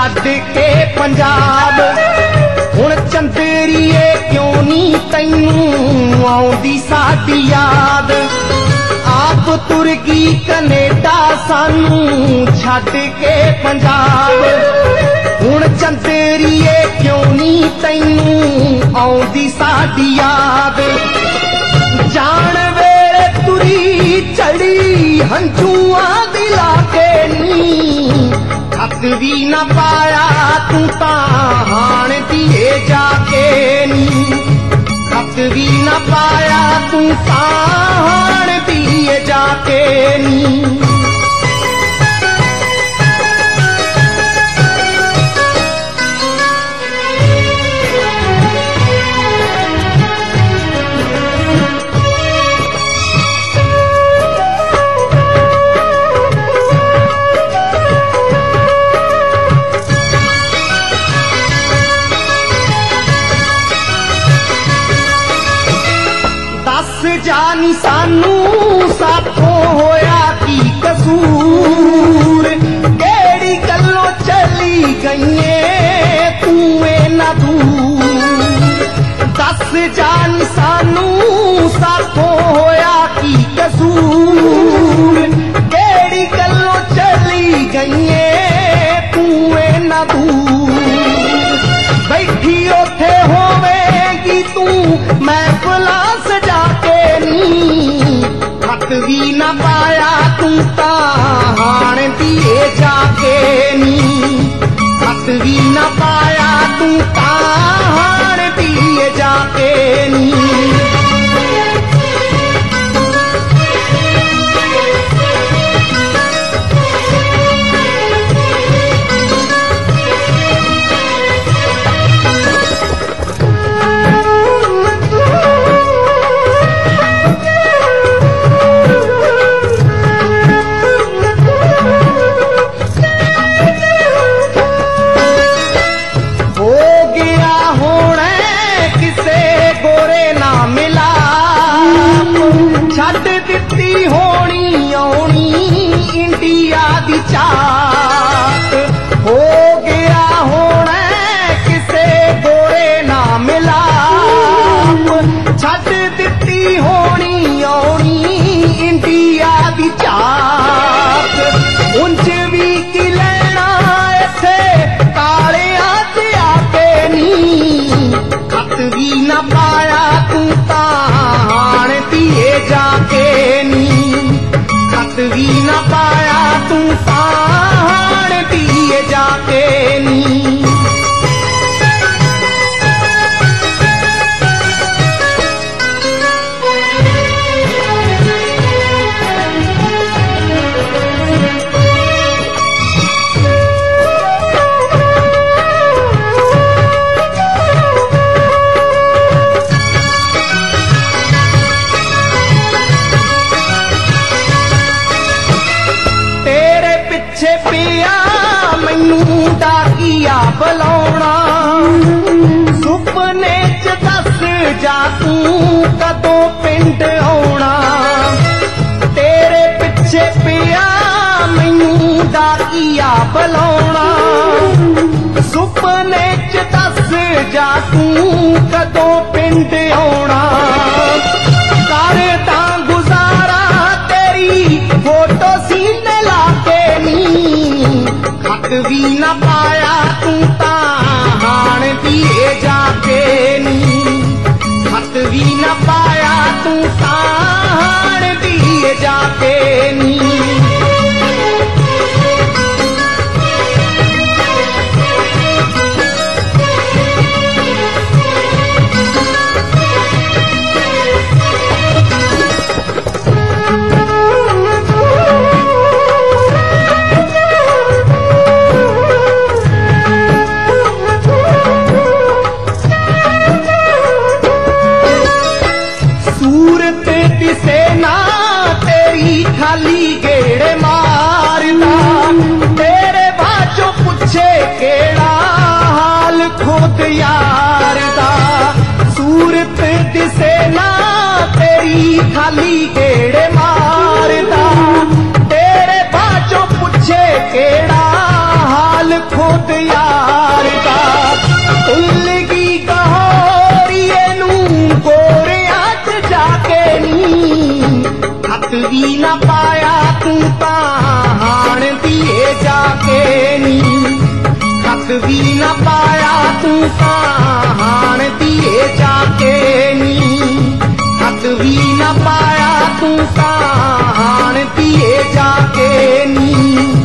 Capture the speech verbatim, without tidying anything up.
छड्ड के पंजाब हुण चंदेरीए क्यों नी तैनूं आउंदी साडी याद। आप तुर गई कनेडा सानूं छड्ड के पंजाब हुण चंदेरीए क्यों नी तैनूं आउंदी साडी याद। जान वेले तुरी चढ़ी हंझूआं दी लाके नी हथ भी न पाया तू तां हाण दिए जाके नी हथ भी न पाया तू तां हाण दिए जाके नी। जानी सानू साथों होया की कसूर केड़ी गल्लों चली गईए तू ना दूर। दस जानी सानू साथों होया की कसूर केड़ी गल्लों चली गईए तू ना दूर। बैठी उथे होवेगी तू महफिल सजा के हथ भी न पाया तू तां हाण दिए जाके नी हथ भी न पाया तू तां हाण दिए जाके नी। होनी आनी इंडिया दी चाक हो गया होना किसे गोरे ना मिला छड़ दिती होनी आनी इंडिया दी चाक। उंज भी की लेना इथे काले हाथ आके नी हथ भी न पाया तू तां हाण दिए जाके नी हथ भी न पाया तू तां हाण दिए जाके नी। पिया मैनू डाकिया बुलाउणा सुपने च दस जा तू कदों पिंड आउणा। तेरे पिछे पिया मैनू डाकिया बुलाउणा सुपने च दस जा तू कदों पिंड आउणा। करदा गुजारा तेरी फोटो सीने लाके हथ भी न पाया तू तां हाण दिए जाके नी हथ भी न पाया तू तां हाण दिए जाके नी। खाली गेड़े मारदा तेरे बाचो पुछे केड़ा हाल खुद यार दा। सूरत दिसे ना तेरी खाली गेड़े मारदा तेरे बाचो पुछे केड़ा हाल खुद यार ਭੁੱਲ ਗਈ ਗਹੋਰੀਏ ਨੂੰ ਗੋਰਿਆਂ 'ਚ ਜਾ ਕੇ ਨੀ ਹੱਥ ਵੀ ਨਾ ਪਾਇਆ ਤੂੰ ਤਾਂ ਹਾਣ ਧੀਏ ਜਾ ਕੇ ਨੀ ਹੱਥ ਵੀ ਨਾ ਪਾਇਆ ਤੂੰ ਤਾਂ ਹਾਣ ਧੀਏ ਜਾ ਕੇ ਨੀ ਹੱਥ ਵੀ ਨਾ ਪਾਇਆ ਤੂੰ ਤਾਂ ਹਾਣ ਧੀਏ ਜਾ ਕੇ ਨੀ